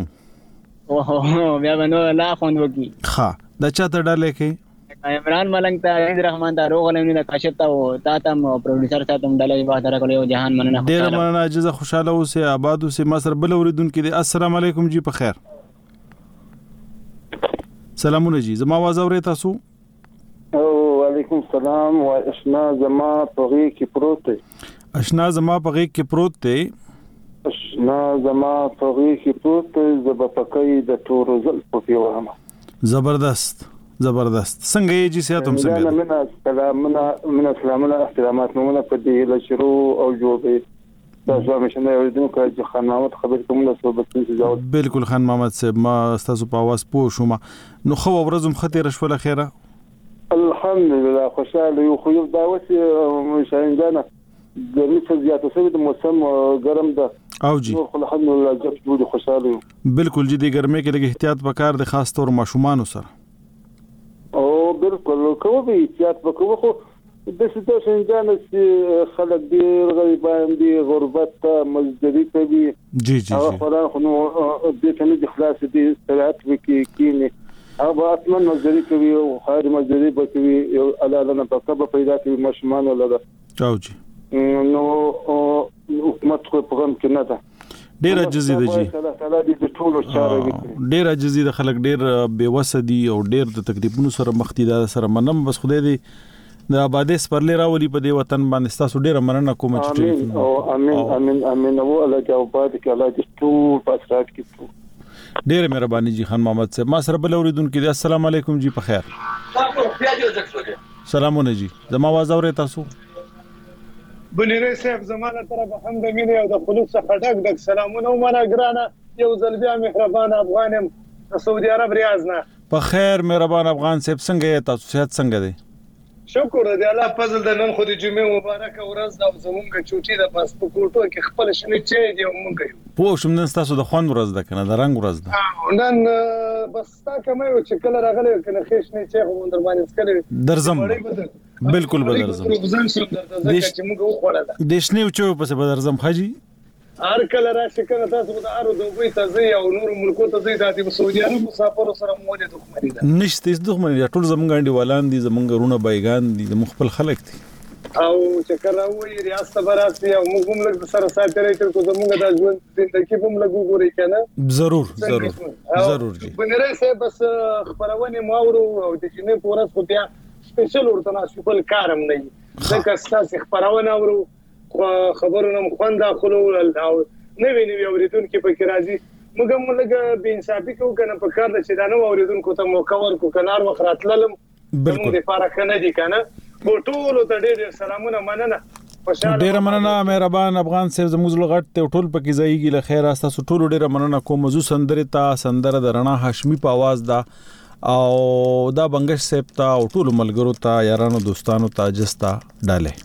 اوه بیا باندې لا خوند وکي ها دا چاته ډالې کې عمران ملنګ ته عید رحمان ته روغ لنی د کاشف ته او تا تم پروډوسر ته تم ډالې با درا کولو جهان مننه ډېر مننه عجز خوشاله اوسه آباد اوسه ما سره بل اوریدونکو دي. السلام علیکم جی په خیر. سلامونه جی زما आवाज اورئ تاسو؟ او وعلیکم السلام. و اشنا زما پغی کی پروت دی. اشنا زما پغی کی پروت دی. اشنا زما پغی کی پروت دی زب پکای د تور زل په پیوامه. زبردست زبردست. څنګه یې جی سیاتم څنګه من السلام من السلامونه احترامات مونږ په دې له شروع او جوړې تاسو مشنه اوریدونکو چې خان محمد خبر کوم له صحبت څخه جواب بالکل خان محمد صاحب ما تاسو په आवाज پوه شوم نو خو ورځم خطر شوله خیره الحمدلله خوشاله یو خو یو دعوت شاهین جان د میڅ زیاته سوي د موسم ګرم ده او جی الحمدلله جب جوړ خوشاله بالکل جدي ګرمه کې لګي احتیاط وکړ د خاص طور ماشومان سره او بالکل کوو به احتیاط وکړو خو د څه شنجان چې خلک ډیر غریبان دي غربت مزدوري کوي جی جی هغه خلک خو د څه نه خلاص دي استراحت وکي کینی هغه اتمن مزدوري کوي او خیر مزدوري کوي او الله نه په پیدا کوي مشمان ولا او جی نو حکومت خو په کوم کې نه ده ډیر عجزي دي جی ډیر عجزي د خلک ډیر بے وسه دي او ډیر د تکلیفونو سره مخ دي دا سره منم بس خدای دې د آبادې سپرلې راولي په دې وطن باندې تاسو ډیر مننه کوم چې او امين امين امين او الله جواب دې الله دې ټول پاسرات کې ډیر مهرباني جی خان محمد صاحب ما سره بل اوریدونکو دي. السلام علیکم جی په خیر. سلامونه جی زما आवाज اورئ تاسو؟ بنيري صاحب زمانه طرف هم د مینه او د خلوص څخه ډک ډک سلامونه ومنه ګرانه یو ځل بیا مهربان افغانم سعودي عرب ریاض نه په خیر مهربان افغان صاحب څنګه تاسو صحت څنګه دی؟ شکر دی الله فضل د نن خو د جمعې مبارکه ورځ دا زمونږ چوټي د پاسپورټو کې خپل شنه چې دی مونږ پوه شم نن تاسو د خوان ورځ ده کنه د رنگ ورځ ده نن بس تا کومه چې کله راغلی کنه خېش نه چې هم در باندې سکلې درزم بالکل بدرزم ځان سره درته ځکه چې موږ وخوړل ده د شنو چو په بدرزم خاجي هر کله راشي کنه تاسو د ارو دوی ته ځي او نور ملکو ته ځي د سعودي عرب مسافر سره مو د دښمنی ده نشته د دښمنی ټول زمونږ انډي والان دي زمونږ رونه بایگان دي د مخبل خلک دي او چې کله وایي ریاست براسي او موږ هم لږ سره ساتي تر کو زموږ د ژوند زندګي هم لږ وګوري کنه. ضرور ضرور ضرور جی. بنره سه بس خبرونه ماورو او د جنې پورس خو بیا سپیشل ورته ناسوبل کارم نه وي. ځکه ستاسو خبرونه اورو خبرونه خوند داخلو او نوی نوی اوریدونکو په راځي. موږ هم لږ به انصافي کوو کنه په کار د چې دا نو اوریدونکو ته موقع ورکو کنار وخراتلم. بالکل د فارق نه دي کنه. ټول ته ډېر سلامونه مننه. ډېر مننه مهربان افغان صاحب زموږ لغت ته ټول پکې ځایږي له خیر تاسو ټول ډېر مننه کوم. موضوع سندره تا سندره د رڼا هاشمي په आवाज دا او دا بنگش صاحب تا او ټول ملګرو ته یارانو دوستانو ته جستا ډاله.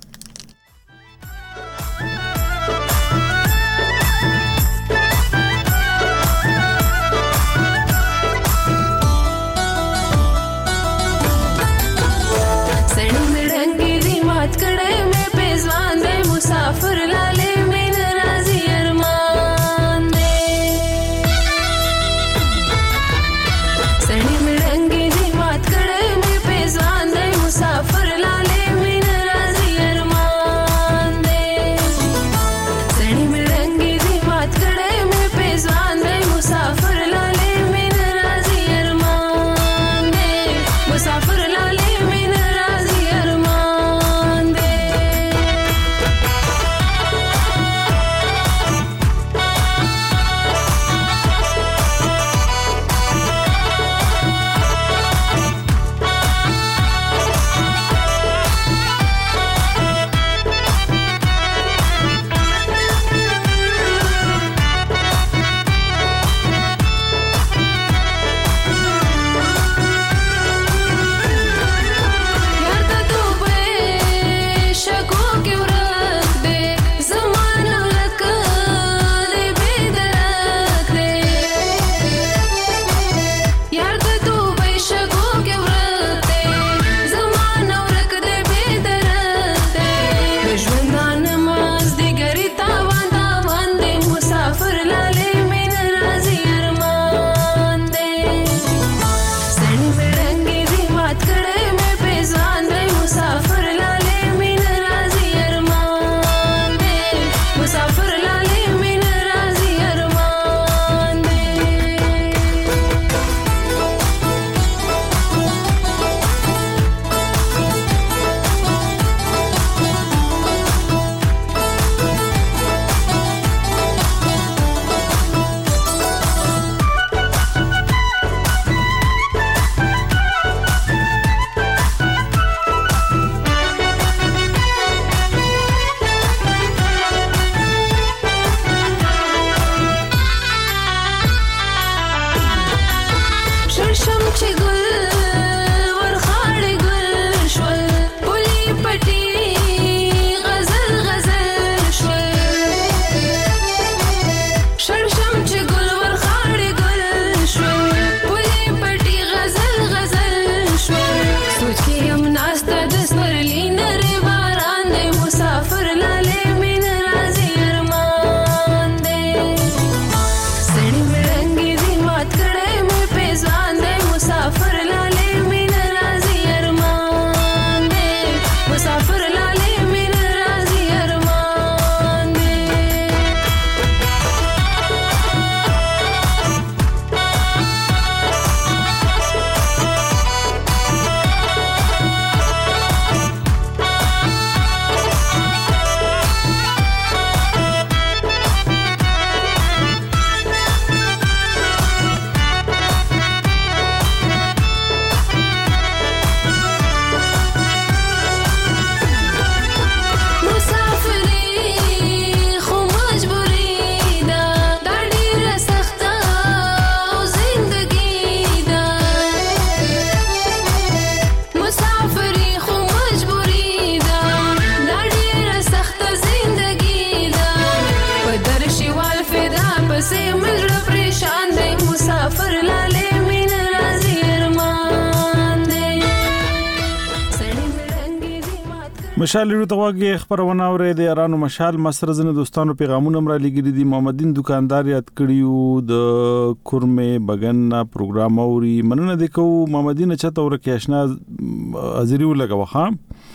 مشال لرو تغواږي خبرونه اورې د یارانو مشال مسر زنه دوستانو پیغامونه مر لګري دي. محمدین دکاندار یاد کړیو د کورمه بغن پروګرام اوري مننه د کو محمدین چته ورکه آشنا حاضری ولګو خام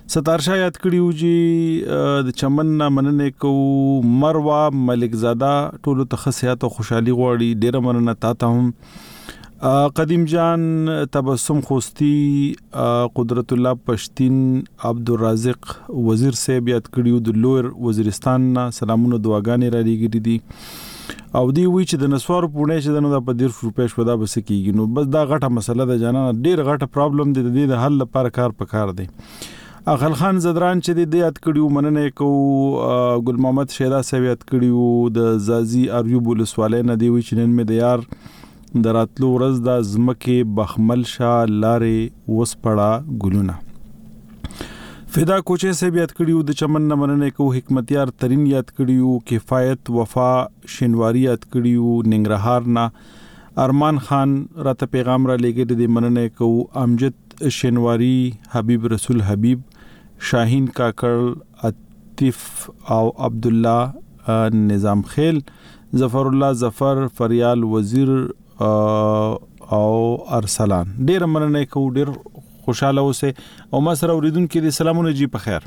ستارشاه یاد کړیو چې د چمن نه مننه کو مروه ملک زاده ټولو ته خصيات او خوشحالي غواړي. ډیره مننه تاسو هم. قدیم جان تبسم خوستی قدرت الله پشتین عبدالرازق وزیر صاحب یاد کړیو د لویر وزیرستان نه سلامونه دعاګانې را لګیږي دي او دی وی چې د نسوار پونه چې د نو د په ډیر روپې شو دا بس کیږي. نو بس دا غټه مسله ده جانانه, ډیر غټه پرابلم دی. د دې د حل لپاره کار پکار دی. اغل خان زدران چې د یاد کړیو مننه کو. ګل محمد شیدا صاحب یاد کړیو د زازی اریوب ولسوالۍ نه دی وی چې نن مې د یار دراتلو ورځ د زمکه بخمل شاه لارې وسپړه ګلونه. فدا کوچه صاحب یاد کړیو د چمن نه مننه کو. حکمتیار ترین یاد کړیو. کفایت وفا شینواری یاد کړیو ننګرهار نه. ارمان خان راته پیغام را لګی د مننه کو. امجد شینواری حبیب رسول حبیب شاهین کاکړ عطیف او عبد الله نظام خیل ظفر الله ظفر فریال وزیر او ارسلان. ډیر مننه کو. ډیر خوشاله اوسه او ما سره اوریدونکو دي سلامونه جی په خیر.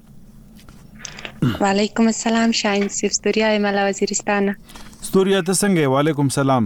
وعلیکم السلام شاهین صاحب ستوریا ملا وزیرستان. ستوریا ته څنګه؟ وعلیکم السلام.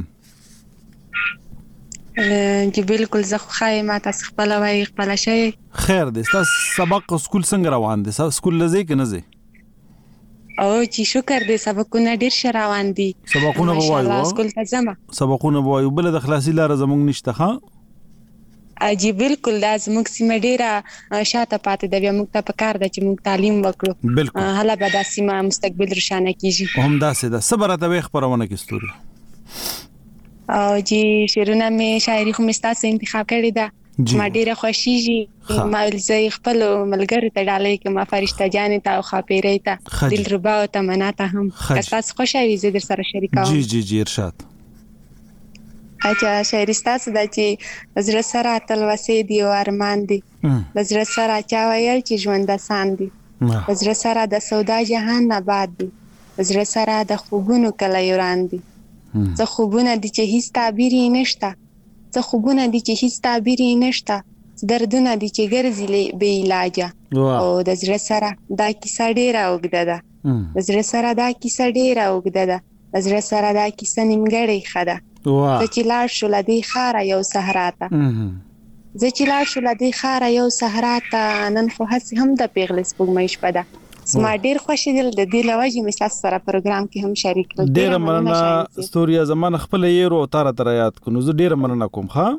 جی بالکل زه خو خای ما تاسو خپل وای خپل شي خیر دې. تاسو سبق سکول څنګه روان دي؟ سکول لزی کې نه زی؟ او چې شکر دې سبقونه ډیر ش روان دي. سبقونه وایو سکول ته ځم. سبقونه وایو بل د خلاصي لار زمونږ نشته ها؟ جی بالکل دا زموږ سیمه ډیره شاته پاتې ده. بیا موږ ته پکار ده چې موږ تعلیم وکړو. بالکل هله به دا سیمه مستقبل روښانه کیږي. هم دا سه ده صبر ته خبرونه کې ستوري. او جی شیرونه می شاعري خو مستاسو انتخاب کړی ده. ما ډیره خوشیږي. ما زه خپل ملګری ته ډالې کې ما فرشته جانې ته او خاپیرې ته دل ربا او تمنا ته هم تاسو خوشاوي زه در سره شریکوم. جی جی جی ارشاد. اچھا شاعري تاسو د چې زړه سره تل وسې دی او ارمان دی. زړه سره چا ویل چې ژوند آسان دی. زړه سره د سودا جهان نه باد دی. زړه سره د خوبونو کله یوران دی. زه خوبونه دي چې هیڅ تعبیر یې نشته. زه خوبونه دي چې هیڅ تعبیر یې نشته. دردونه دي چې ګرځي بې علاجه. او د زړه سره دا کیسه ډیره اوږده ده. د زړه سره دا کیسه ډیره اوږده ده. د زړه سره دا کیسه نیمګړې ښه ده. زه چې لاړ شو له دې ښاره یو صحرا ته. زه چې لاړ شو له دې ښاره یو صحرا ته. نن خو هسې هم د پیغلې سپوږمۍ شپه ده. زما ډیر خوشی دل د دې لوجې مثال سره پروګرام کې هم شریک کړم. ډیر مننه ستوریا زمان خپل یې رو تار تر یاد کو. نو زه ډیر مننه کوم. ها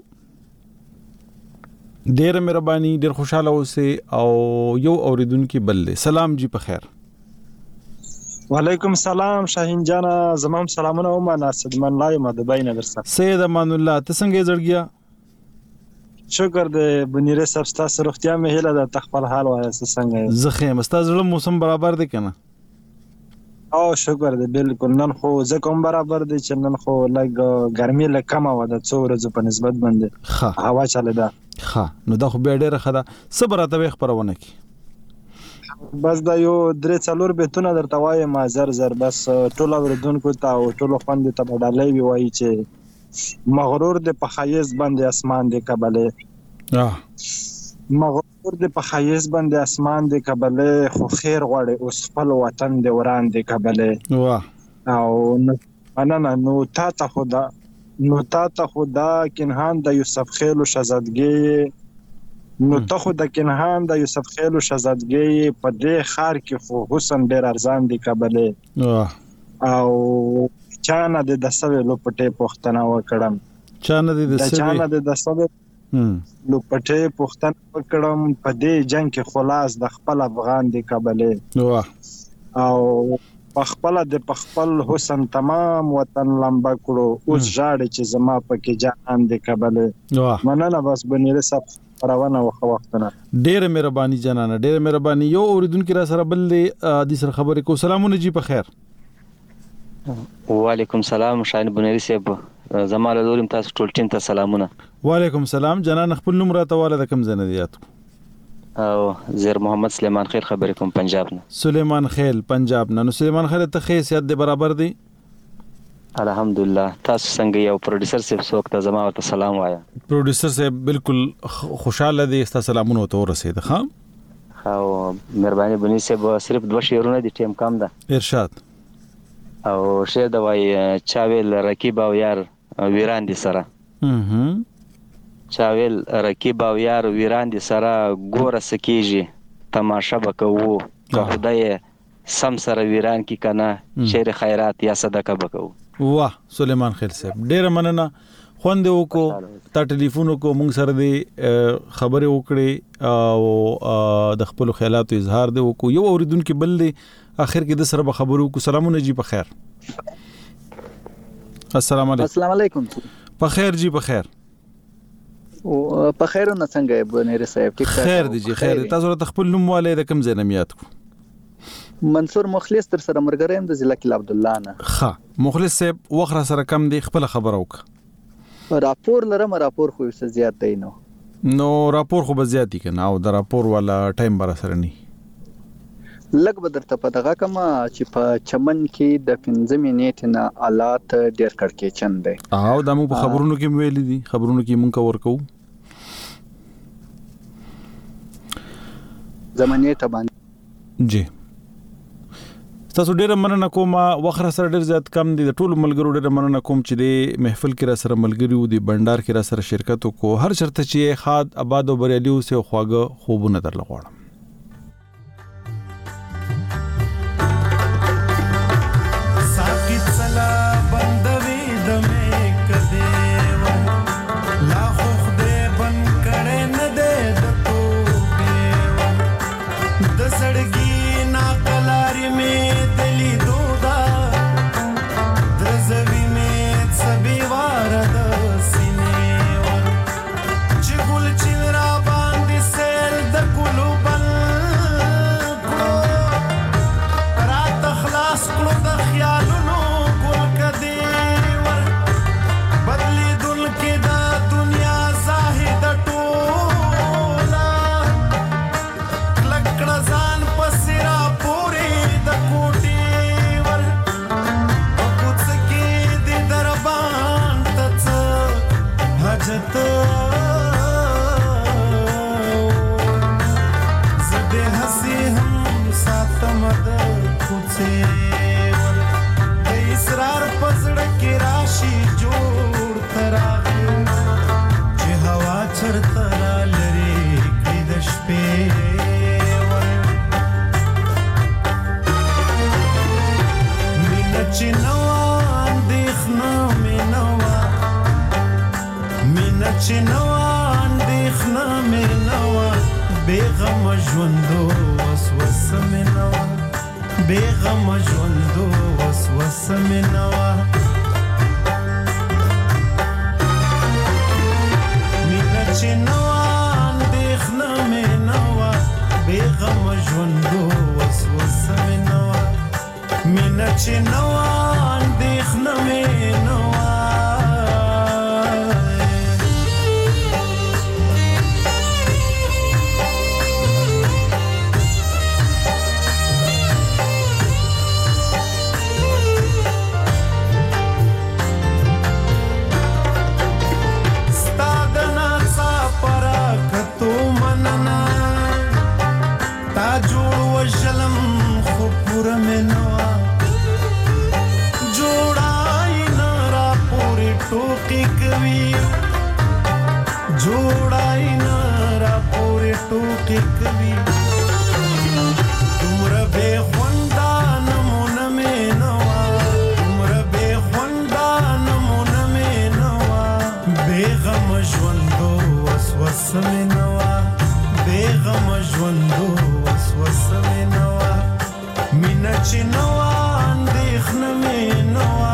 ډیر مهرباني. ډیر خوشاله اوسه او یو اوریدونکو بل سلام جی په خیر. وعلیکم السلام شاهین جان زمام سلامونه او ما ناسد من لای ما د بین درسه. سید امان الله ته څنګه زړګیا؟ شکر دې بنیره سب تاسو روغتیا مې هله د تخپل حال وایي څنګه زخه مستاز له موسم برابر دی کنه؟ او شکر دې بالکل نن خو زه کوم برابر دی چې نن خو لګ ګرمي له کم و د څو ورځې په نسبت باندې هوا چاله ده. ښه نو دا خو به ډیره خده صبر ته خبرونه کی. بس دا یو درې څلور بیتونه درته وایم ما زر زر بس ټول اوردونکو ته او ټول خوند ته بدلې وی وایي چې مغرور د په خایز باندې اسمان د کبله. اه مغرور د په خایز باندې اسمان د کبله خو خیر غواړي اوس خپل وطن د وران د کبله. واه او انا نه نو تا ته خدا نو تا ته خدا کنهان د یوسف خیل او شهزادګي نو ته خدا کنهان د یوسف خیل او شهزادګي په دې خار کې خو حسن ډیر ارزان د کبله. واه او چانه د دسوي لوپټه پښتنه وکړم. چانه د دسوي چانه د دسوي لوپټه پښتنه وکړم په دې جنگ کې خلاص د خپل افغان د کابله. واه او په خپل د خپل حسن تمام وطن لمبا کړو اوس ژاړي چې زما پکې جهان د کابله. واه مننه بس بنیره سب پروانه وخت وختنه. ډېر مهرباني جنانه ډېر مهرباني. یو اوریدونکو را سره بل د سر خبرې کو. سلامونه جی په خیر. وعلیکم السلام شاهین بنيري صاحب زماله دولم تاسو ټول ټیم ته سلامونه. وعلیکم السلام جنان خپل نوم راته واله د کوم ځای نه یاد او زیر محمد سلیمان خیل خبرې کوم پنجاب نه. سلیمان خیل پنجاب نه. نو سلیمان خیل ته خیسیت د برابر دی؟ الحمدلله. تاسو څنګه یو پروډوسر صاحب څوک ته زما ورته سلام وایا. پروډوسر صاحب بالکل خوشاله دي. تاسو سلامونه ته ورسېد. ها او مهرباني بني صاحب صرف دوه شعرونه دي ټیم کم ده. ارشاد. او شعر د وای چاویل رکیب او یار ویران دي سره. هم چاویل رکیب او یار ویران دي سره ګوره سکیږي تماشا بکوو که خدای سم سره ویران کی کنه شعر خیرات یا صدقه بکوو. واه سلیمان خیل صاحب ډیر مننه. خوند وکړو تا ټلیفون کو مونږ سره دی خبرې وکړې او د خپل خیالاتو اظهار دی وکړو. یو اوریدونکو بل دی اخر کې د سره به خبرو کو. سلامونه جی په خیر. السلام علیکم. السلام علیکم. په خیر جی په خیر. او په خیر نه څنګه بنیر صاحب ټیک خیر دی جی خیر. تاسو ته خپل نوم والے د کوم ځای نه یاد کو؟ منصور مخلص تر سره مرګریم د ضلع کې عبد الله نه. ها مخلص صاحب وخره سره کم دی خپل خبرو وک. راپور لرم راپور خو څه زیات دی نو. نو راپور خو به زیات کنه او د راپور والا ټایم بر سره نه. لګ به درته پدغه کما چې په چمن کې د پنځه منټ نه آلات ډیر کړکې چند دی. او د موږ په خبرونو کې ویل دي خبرونو کې مونږ ورکو. زمانه ته باندې جی تاسو ډیره مننه کوم. وخره سره ډیر زیات کم دي. د ټولو ملګرو ډیره مننه کوم چې د محفل کې را سره ملګری وو د بندر کې را سره شرکت کو. هر چرته چې خاد آباد او بریالي اوسه خواګه خوبونه در لغواړم. ساکت سلا بندوي د مې کده لا خو خدای بن کړه نه ده د توبه د سړګي نا کلاري مې دلی دودا درزوي مې سبي وار د سینې ور چې ګل چې را باندې سیل د ګلو بل کو رات خلاص کړو د خیالونو ګل کدي ور بدلی دل کې دا دنیا زاهد ټولا لکړه ځان پسرا پوري د کوټي ور پوڅ کې د دربان تڅ حاجت زده هسي هم ساتم د کوڅه ور د اسرار پزړه کې راشي جوړ تراغه چې هوا چرته لري کې د شپې چې نوا اندېښنه مې نوا مینه چې نوا اندېښنه مې نوا بېغم ژوندو وسوسه مې نوا بېغم ژوندو وسوسه مې نوا مینه چې نوا اندېښنه مې نوا بېغم ژوندو وسوسه مې نوا مینه چې نوا اندېښنه مې نوا ستا د ناڅاپه راکتو مننه تا جوړ وژلم خو پوره مې نوا ټوکی کوي جوړای نه را پورې ټوکی کوي تمره به خوندا نمونه مې نوا تمره به خوندا نمونه مې نوا بیغم ژوندو وسوسه مې نوا بیغم ژوندو وسوسه مې نوا مینه چې نوا اندېښنه مې نوا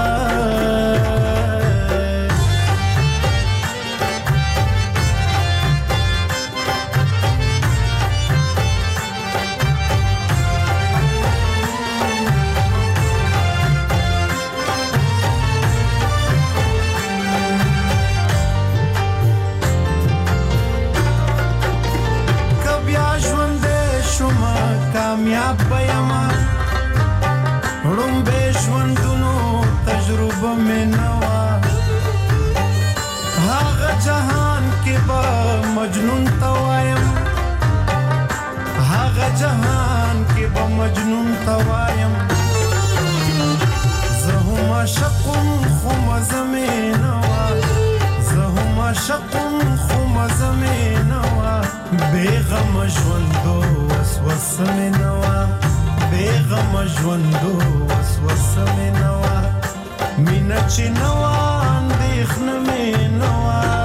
کامیاب بېما روم به ژوندونو تجربه مې نوا هغه جهان کې به مجنون ته وایم مجنون توایم زه هم عاشقم خو مزه مې نه وه زه هم عاشقم خو مزه مې نه وه بېغمه ژوندو وسوسه مې نه وه بېغمه ژوندو وسوسه مې نه وه مینه چې نه وه اندېښنه مې نه وه